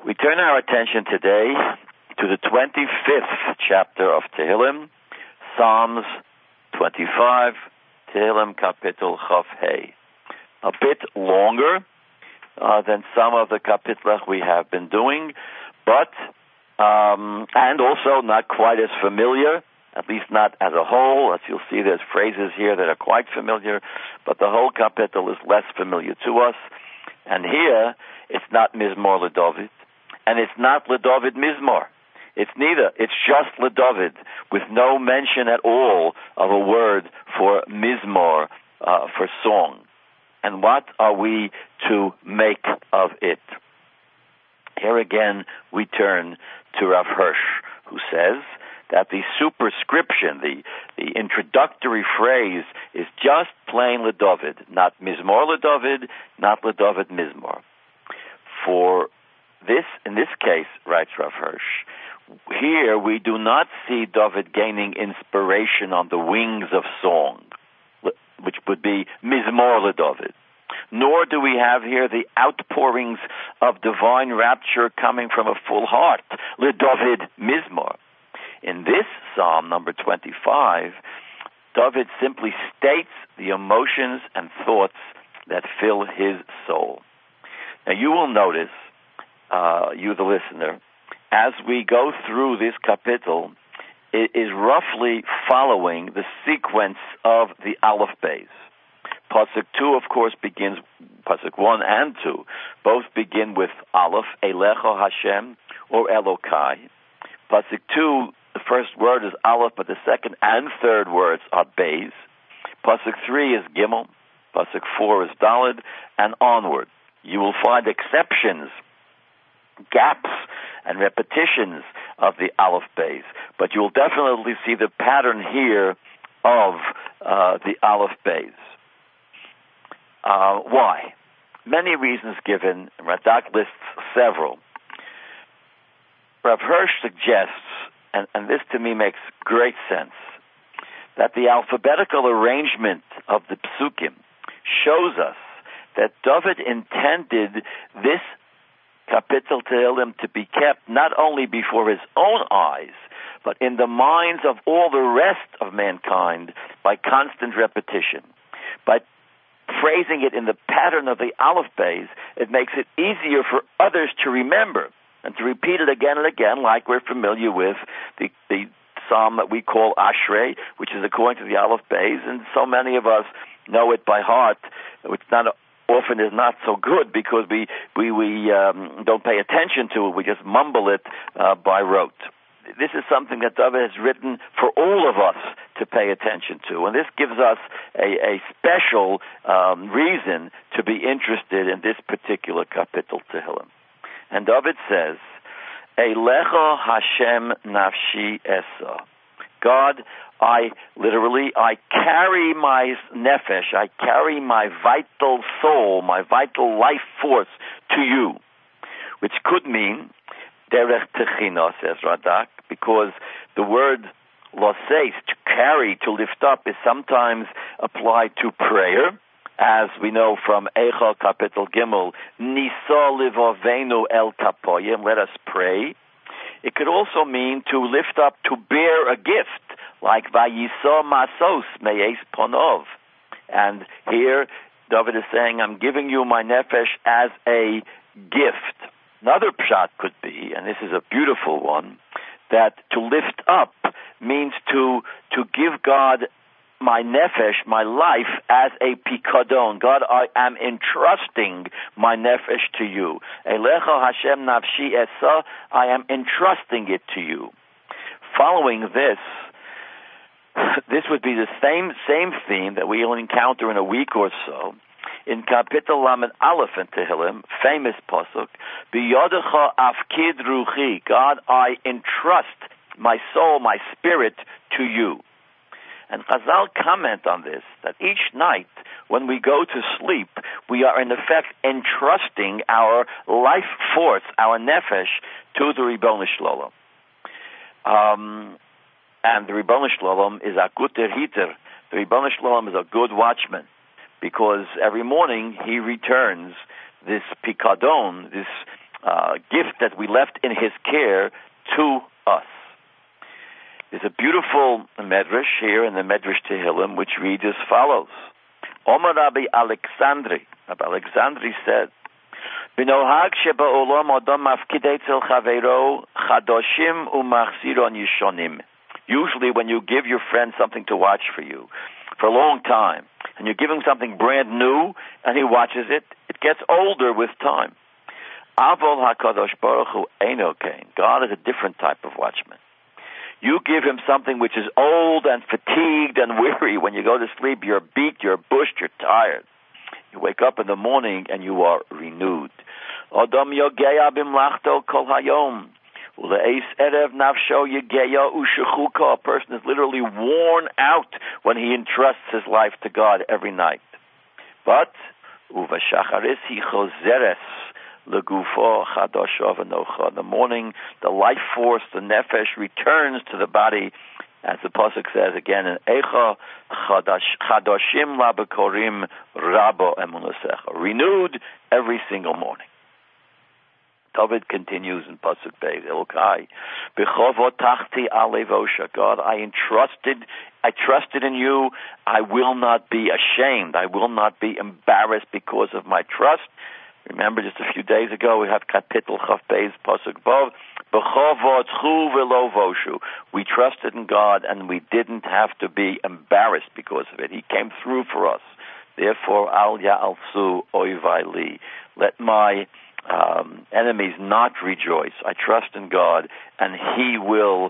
We turn our attention today to the 25th chapter of Tehillim, Psalms 25, Tehillim Kapitel Chaf Hey. A bit longer than some of the Kapitlach we have been doing, but and also not quite as familiar, at least not as a whole. As you'll see, there's phrases here that are quite familiar, but the whole Kapitel is less familiar to us. And here, it's not Mizmor LeDavid, and it's not LeDavid Mizmor. It's neither. It's just LeDavid, with no mention at all of a word for Mizmor, for song. And what are we to make of it? Here again, we turn to Rav Hirsch, who says that the superscription, the introductory phrase, is just plain LeDavid, not Mizmor LeDavid, not LeDavid Mizmor. For this, in this case, writes Rav Hirsch, here we do not see David gaining inspiration on the wings of song, which would be Mizmor LeDavid. Nor do we have here the outpourings of divine rapture coming from a full heart, LeDavid Mizmor. In this Psalm, number 25, David simply states the emotions and thoughts that fill his soul. Now you will notice, you the listener, as we go through this kapitel, it is roughly following the sequence of the Aleph Beis. Pasuk 2, of course, begins, Pasuk 1 and 2, both begin with Aleph, Elecho Hashem, or Elokai. Pasuk 2, the first word is Aleph, but the second and third words are Beis. Pasuk 3 is Gimel, Pasuk 4 is Daled, and onward. You will find exceptions, gaps, and repetitions of the Aleph Beis, but you will definitely see the pattern here of the Aleph Beis. Why? Many reasons given, and Radak lists several. Rav Hirsch suggests, and this to me makes great sense, that the alphabetical arrangement of the psukim shows us that David intended this Kapitel Tehillim to be kept not only before his own eyes, but in the minds of all the rest of mankind by constant repetition. By phrasing it in the pattern of the Aleph Beis, it makes it easier for others to remember and to repeat it again and again, like we're familiar with the psalm that we call Ashrei, which is according to the Aleph Beis, and so many of us know it by heart, which often is not so good because we don't pay attention to it. We just mumble it by rote. This is something that David has written for all of us to pay attention to, and this gives us a special reason to be interested in this particular Kapitel Tehillim. And David says, Eilecha Hashem nafshi esa. God, I carry my nefesh, I carry my vital soul, my vital life force to you, which could mean derech techina, says Radak, because the word loseis, to carry, to lift up, is sometimes applied to prayer, as we know from Eicha Kapitel Gimel, Nisa livavenu el kapoyim, let us pray. It could also mean to lift up, to bear a gift, like Vayisa Masos Me'es Ponov. And here, David is saying, I'm giving you my nefesh as a gift. Another pshat could be, and this is a beautiful one, that to lift up means to give God my nefesh, my life, as a pikadon. God, I am entrusting my nefesh to you. Elecha Hashem nafshi esa, I am entrusting it to you. Following this would be the same theme that we will encounter in a week or so in Kapitel Lamed Aleph in Tehillim, famous pasuk, B'yodecha afkid ruchi, God, I entrust my soul, my spirit to you. And Chazal comment on this, that each night when we go to sleep, we are in effect entrusting our life force, our nefesh, to the Ribbono Shel Olam. And the Ribbono Shel Olam is a guter hiter. The Ribbono Shel Olam is a good watchman, because every morning he returns this pikadon, this gift that we left in his care to us. There's a beautiful medrash here in the Medrash Tehillim which reads as follows. Omer Rabbi Alexandri. Rabbi Alexandri said, B'nohag she'ba'olam adam mafkid etzel chaveiro chadoshim u'machziron yishonim. Usually when you give your friend something to watch for you for a long time, and you give him something brand new, and he watches it, it gets older with time. Avol HaKadosh Baruch Hu eino kein. God is a different type of watchman. You give him something which is old and fatigued and weary. When you go to sleep, you're beat, you're bushed, you're tired. You wake up in the morning and you are renewed. Adam yogeya bimlachto kol hayom. Uleis erev nafsho yogeya ushechuka. A person is literally worn out when he entrusts his life to God every night. But uvashacharis hi chozeres. In the morning, the life force, the nefesh, returns to the body, as the pasuk says again in Eicha Chadoshim Labekorim Rabo Emunasecha, renewed every single morning. David continues in pasuk Beis, Elokai B'chovotachti alevosha. God, I trusted in you. I will not be ashamed. I will not be embarrassed because of my trust. Remember, just a few days ago, we have Kapitel Chaf Beis Pasuk Bov. B'chovotchu v'lo voshu. We trusted in God, and we didn't have to be embarrassed because of it. He came through for us. Therefore, al ya'alsu oivai li. Let my enemies not rejoice. I trust in God, and He will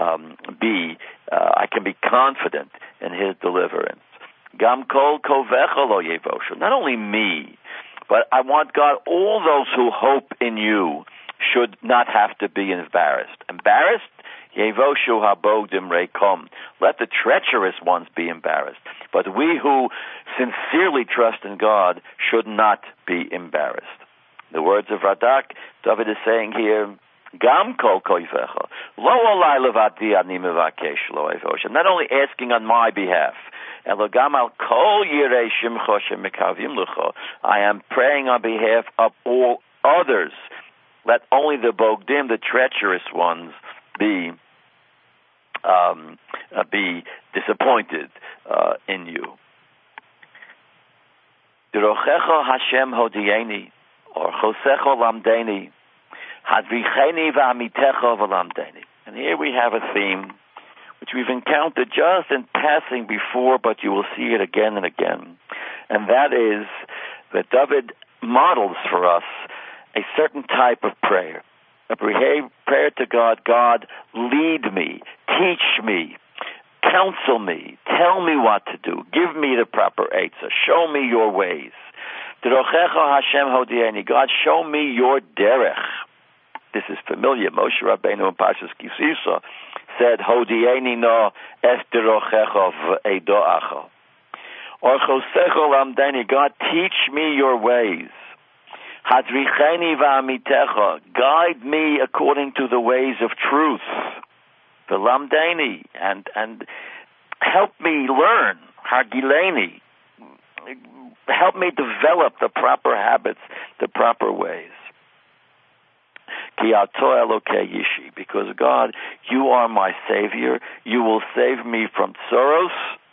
I can be confident in His deliverance. Gam kol kovecha lo yevoshu. Not only me, but I want God, all those who hope in you should not have to be embarrassed. Embarrassed? Yevoshu habogdim reikom. Let the treacherous ones be embarrassed. But we who sincerely trust in God should not be embarrassed. The words of Radak, David is saying here, Gam kol kovecha. Lo olai levati ani mevakesh lo yevoshu. Not only asking on my behalf, I am praying on behalf of all others. Let only the bogdim, the treacherous ones, be disappointed in you. Derochecha Hashem hodieni, or chosecha lamdeni, hadricheni v'amitecha v'lamdeni. And here we have a theme which we've encountered just in passing before, but you will see it again and again. And that is that David models for us a certain type of prayer. A prayer to God, God, lead me, teach me, counsel me, tell me what to do, give me the proper eitzah, show me your ways. Derochecha Hashem hodieni, God, show me your derech. This is familiar. Moshe Rabbeinu in Parshas Kisisa said, Hodieni no es derochecha v'eidoacha. Or chosecha lamdeni, God, teach me your ways. Hadricheni v'amitecha, guide me according to the ways of truth. V'lamdeni, and help me learn. Hagileni, help me develop the proper habits, the proper ways. Because God, you are my Savior. You will save me from tzoros.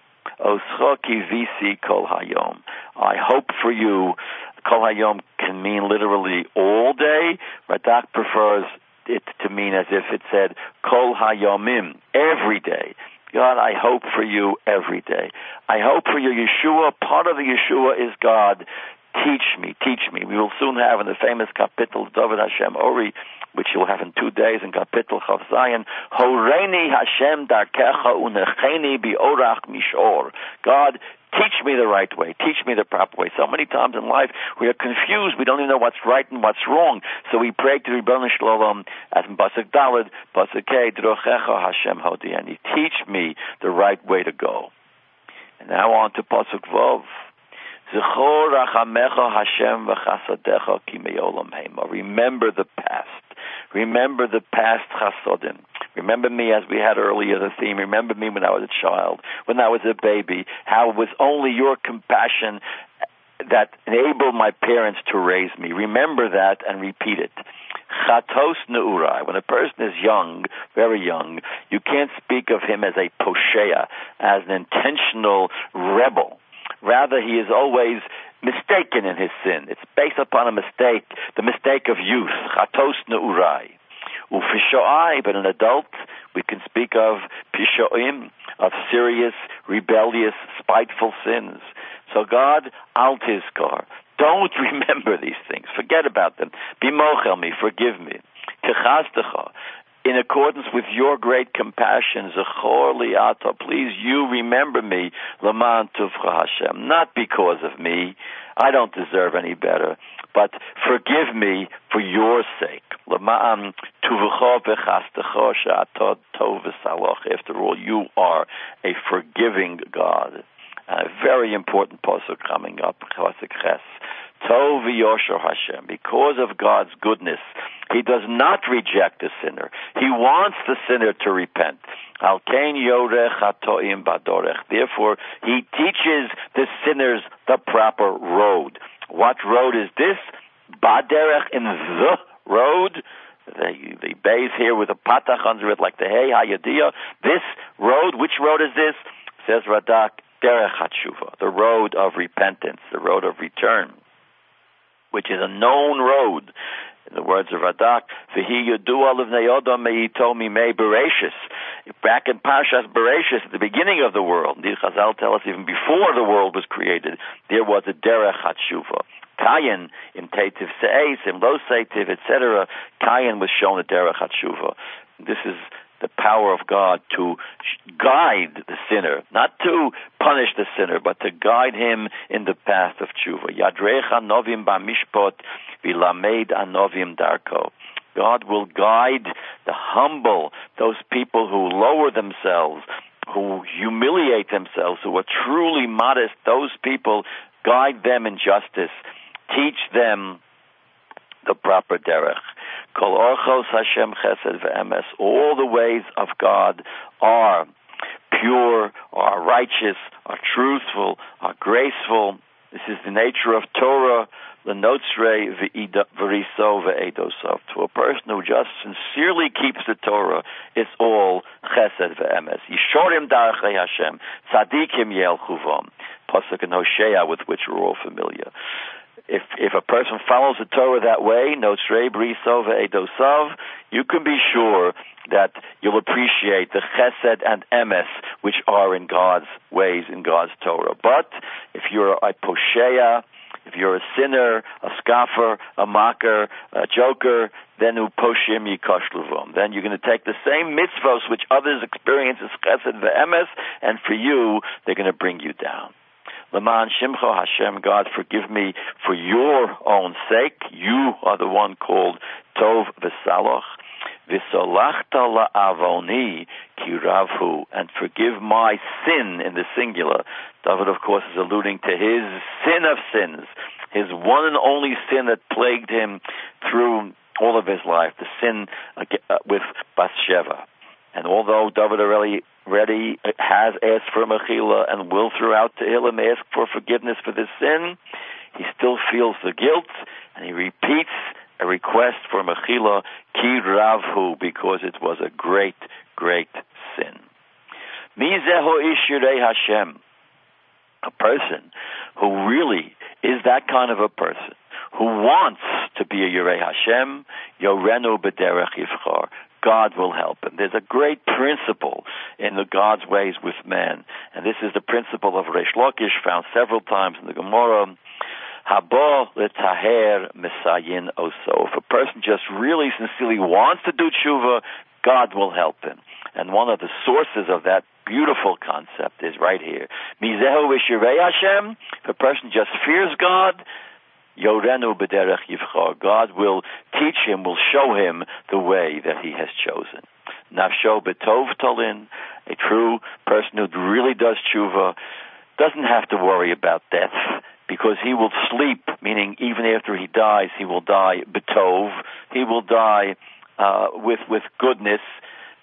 I hope for you. Kol hayom can mean literally all day. Radak prefers it to mean as if it said kol hayomim, every day. God, I hope for you every day. I hope for your Yeshua. Part of the Yeshua is God. Teach me, teach me. We will soon have in the famous Kapitel David Hashem Ori, which you'll have in 2 days in Kapitel Chav Zayin, Horeini Hashem darkecha unecheni biorach mishor. God, teach me the right way. Teach me the proper way. So many times in life we are confused. We don't even know what's right and what's wrong. So we pray to Ribono Shel Olam as in Pasuk Daled, Pasuk Hey, Drochecha Hashem Hodieni. Teach me the right way to go. And now on to Pasuk Vov. Zechor rachamecha Hashem v'chasadecha ki me'olam heima. Remember the past. Remember the past chasodim. Remember me, as we had earlier, the theme. Remember me when I was a child, when I was a baby, how it was only your compassion that enabled my parents to raise me. Remember that and repeat it. Chatos neurai. When a person is young, very young, you can't speak of him as a poshea, as an intentional rebel. Rather, he is always mistaken in his sin. It's based upon a mistake, the mistake of youth. Chatos neurai. Ufishoai, but an adult, we can speak of pishoim, of serious, rebellious, spiteful sins. So God, al tizkor, don't remember these things. Forget about them. Bimochel me, forgive me. Techastecha, in accordance with your great compassion, zechor liata, please you remember me, leman tuvcha Hashem, not because of me, I don't deserve any better, but forgive me for your sake. Leman tuvcha v'chastecha she'atah tov v'saloch. After all, you are a forgiving God. A very important pasuk coming up, pasuk Ches. Tov v'yosher Hashem. Because of God's goodness, He does not reject the sinner. He wants the sinner to repent. Al kein yorech hatoim badorech. Therefore, He teaches the sinners the proper road. What road is this? Baderech, in the road. The base here with a patach under it, like the hey hayadiyah. This road, which road is this? Says Radak, derech hatshuva, the road of repentance, the road of return, which is a known road. In the words of Radak, v'hi yudua l'vnei Adam me'ito mimei Bereshis. Back in Parshas Bereshis, at the beginning of the world, the Chazal tell us even before the world was created, there was a derech hatshuva. Kayin, in Tetiv Se'ez, in Lo Seitiv, etc., Kayin was shown a derech hatshuva. This is the power of God to guide the sinner, not to punish the sinner, but to guide him in the path of tshuva. Yadrecha novim b'mishpot v'lamed anovim darko. God will guide the humble, those people who lower themselves, who humiliate themselves, who are truly modest. Those people, guide them in justice, teach them the proper derech. Kol orchos Hashem chesed ve'emes. All the ways of God are pure, are righteous, are truthful, are graceful. This is the nature of Torah. L'notzrei v'riso ve'edosov. To a person who just sincerely keeps the Torah, it's all chesed ve'emes. Yishorim darchei Hashem, tzadikim yelchuvom. Pasuk in Hosea, with which we're all familiar. If a person follows the Torah that way, notzrei briso ve'edosav, you can be sure that you'll appreciate the chesed and emes which are in God's ways, in God's Torah. But if you're a poshea, if you're a sinner, a scoffer, a mocker, a joker, then uposhim yikoshluvom. Then you're going to take the same mitzvos which others experience as chesed ve'emes, and for you, they're going to bring you down. L'man shimcho Hashem, God, forgive me for your own sake. You are the one called Tov v'saloch. V'solachta la'avoni ki ravhu, and forgive my sin in the singular. David, of course, is alluding to his sin of sins, his one and only sin that plagued him through all of his life, the sin with Bathsheba. And although David already has asked for mechila and will throughout Tehillim ask for forgiveness for this sin, he still feels the guilt, and he repeats a request for mechila, ki ravhu, because it was a great, great sin. Mizeho ish yirei Hashem, a person who really is that kind of a person, who wants to be a Yirei Hashem, yorenu b'derech yivchar. God will help him. There's a great principle in the God's ways with man, and this is the principle of Reish Lakish, found several times in the Gemara. Habo letaher mesayin oso. If a person just really sincerely wants to do tshuva, God will help him. And one of the sources of that beautiful concept is right here. Mizehu v'shirei Hashem. If a person just fears God, yorenu b'derech yivchar. God will teach him, will show him the way that he has chosen. Nafsho b'tov tolin. A true person who really does tshuva doesn't have to worry about death, because he will sleep, meaning even after he dies, he will die b'tov. He will die with goodness.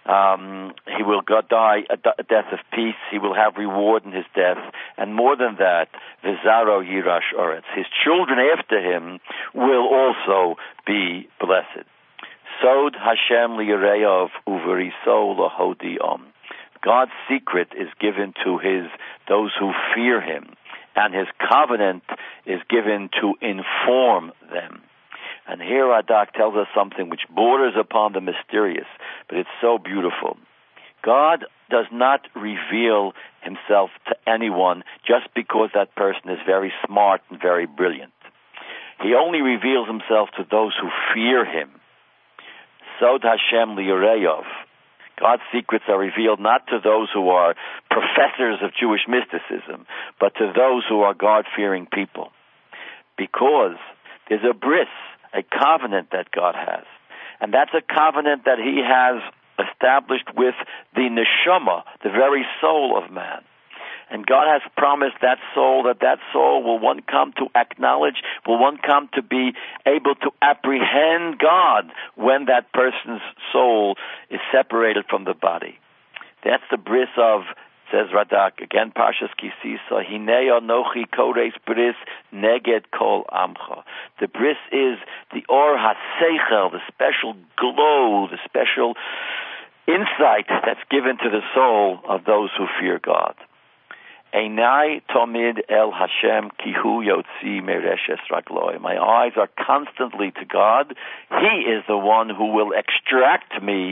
He will die a death of peace. He will have reward in his death. And more than that, V'zaro Yirash Oretz. His children after him will also be blessed. Sod Hashem li'Yireyav uveriso lahodi'om. God's secret is given to those who fear him, and his covenant is given to inform them. And here Radak tells us something which borders upon the mysterious, but it's so beautiful. God does not reveal himself to anyone just because that person is very smart and very brilliant. He only reveals himself to those who fear him. Sod Hashem li'Yireyav. God's secrets are revealed not to those who are professors of Jewish mysticism, but to those who are God-fearing people. Because there's a bris, a covenant that God has. And that's a covenant that he has established with the neshama, the very soul of man. And God has promised that soul will one come to acknowledge, will one come to be able to apprehend God when that person's soul is separated from the body. That's the bris of, says Radak, again, Parshas Kisisa, Hinei Anochi Kodes Bris Neged Kol Amcha. The bris is the Or HaSeichel, the special glow, the special insight that's given to the soul of those who fear God. Einai Tomid El Hashem Kihu Yotzi Mereshes Ragloi. My eyes are constantly to God. He is the one who will extract my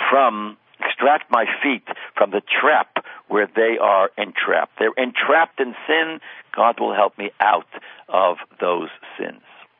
feet from the trap where they are entrapped. They're entrapped in sin. God will help me out of those sins.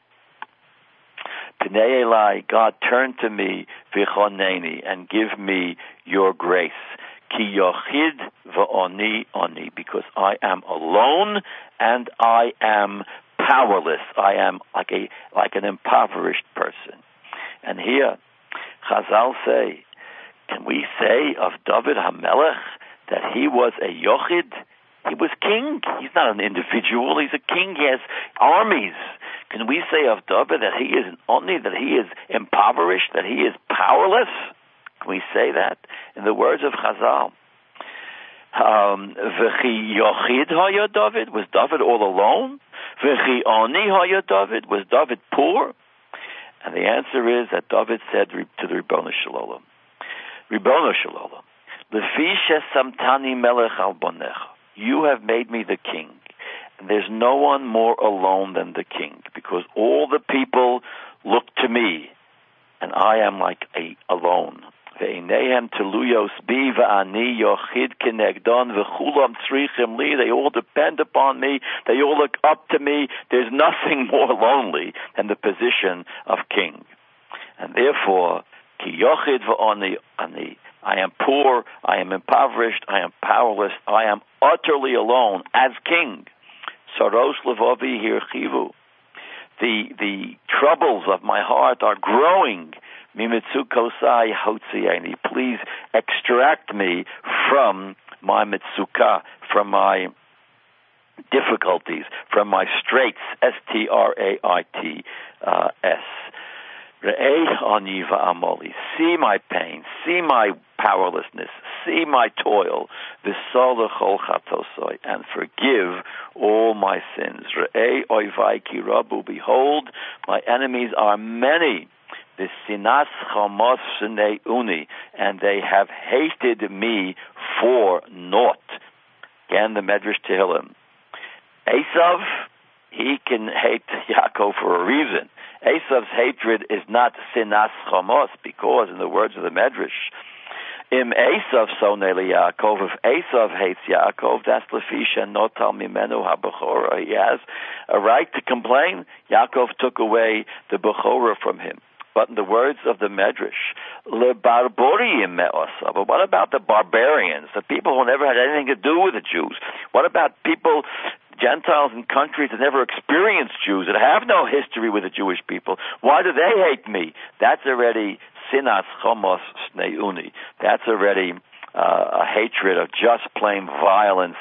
Pnei Elai, God, turn to me, v'choneni, and give me your grace. Ki yochid v'oni oni, because I am alone and I am powerless. I am like an impoverished person. And here, Chazal say, can we say of David HaMelech that he was a yochid? He was king. He's not an individual. He's a king. He has armies. Can we say of David that he is an oni, that he is impoverished, that he is powerless? Can we say that? In the words of Chazal, V'chi yochid haya David, was David all alone? V'chi oni haya David, was David poor? And the answer is that David said to the Ribbono Shel Olam, Ribbono Shel Olam, Lefi shesamtani melech al bonecha, you have made me the king. And there's no one more alone than the king, because all the people look to me, and I am like alone. Ve'ineihem teluyos bi va'ani yochid kenegdon v'chulam tzrichim li. They all depend upon me. They all look up to me. There's nothing more lonely than the position of king. And therefore, ki yochid va'ani ani. I am poor. I am impoverished. I am powerless. I am utterly alone as king. Saros levavi hirchivu. The troubles of my heart are growing. Mimitzukosai hotzieni. Please extract me from my mitzukah, from my difficulties, from my straits. S-T-R-A-I-T-S. Re'eh ani va'amoli. See my pain. See my powerlessness. See my toil. V'sol l'chol chatosoi. And forgive all my sins. Re'eh oivai ki rabu. Behold, my enemies are many. The sinas chamos shnei uni, and they have hated me for naught. Again, the Medrash Tehillim. Esav, he can hate Yaakov for a reason. Esav's hatred is not sinas chamos, because, in the words of the Medrash, Im Esav sonei Yaakov, if Esav hates Yaakov, that's lefisha notal mimenu habechora. He has a right to complain. Yaakov took away the bechora from him. But in the words of the Medrash, lebarborim me'osa. But what about the barbarians, the people who never had anything to do with the Jews? What about people, Gentiles in countries that never experienced Jews, that have no history with the Jewish people? Why do they hate me? That's already sinas chomos sneuni. That's already a hatred of just plain violence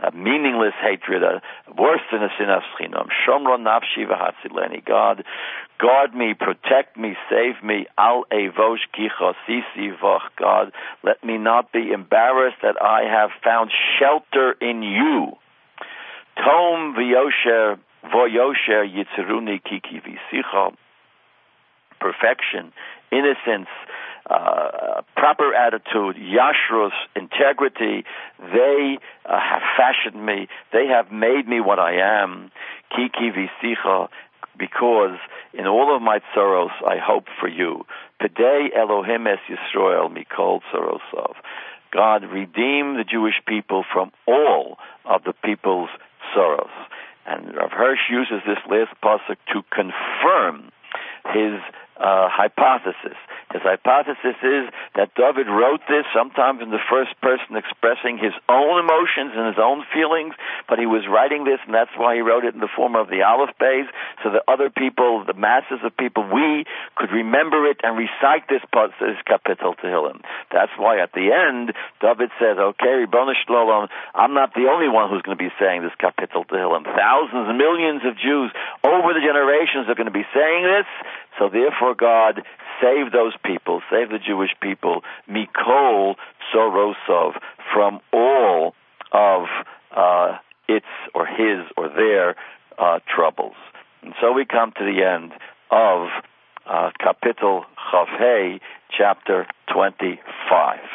meaningless hatred, worse than a sinas chinam. Shomro nafshi v'hatzileni. God, guard me, protect me, save me. Al evosh ki chasisi vach. God, let me not be embarrassed that I have found shelter in you. Tom v'yosher voyosher yitzeruni kiki v'sicha. Perfection, innocence, proper attitude, yashrus, integrity, they have fashioned me, they have made me what I am, kiki v'sicha, because in all of my sorrows I hope for you. Today Elohim es Yisrael mikol sorosov. God, redeem the Jewish people from all of the people's sorrows. And Rav Hirsch uses this last pasuk to confirm his hypothesis. His hypothesis is that David wrote this sometimes in the first person, expressing his own emotions and his own feelings, but he was writing this, and that's why he wrote it in the form of the Aleph Beis, so that other people, the masses of people, we could remember it and recite this kapitel Tehillim. That's why at the end, David says, okay, Ribono Shel Olam, I'm not the only one who's going to be saying this kapitel Tehillim. Thousands, millions of Jews over the generations are going to be saying this, so therefore God, save those people, save the Jewish people, mikol sorosov, from all of its or his or their troubles. And so we come to the end of Kapitel Chav Hei, chapter 25.